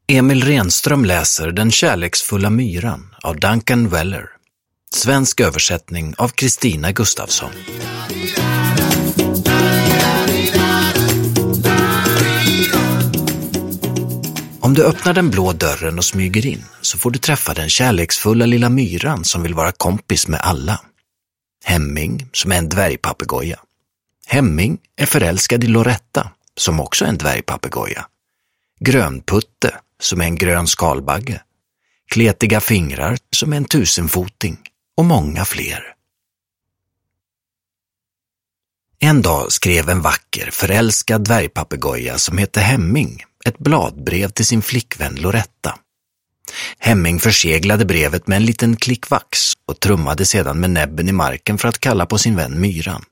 Emil Renström läser Den kärleksfulla myran av Duncan Weller. Svensk översättning av Kristina Gustafsson. Om du öppnar den blå dörren och smyger in så får du träffa den kärleksfulla lilla myran som vill vara kompis med alla. Hemming, som är en dvärgpapegoja. Hemming är förälskad i Loretta, som också är en dvärgpapegoja. Grönputte, som är en grön skalbagge. Kletiga fingrar, som är en tusenfoting. Och många fler. En dag skrev en vacker, förälskad dvärgpapegoja som hette Hemming ett bladbrev till sin flickvän Loretta. Hemming förseglade brevet med en liten klick vax och trummade sedan med näbben i marken för att kalla på sin vän myran.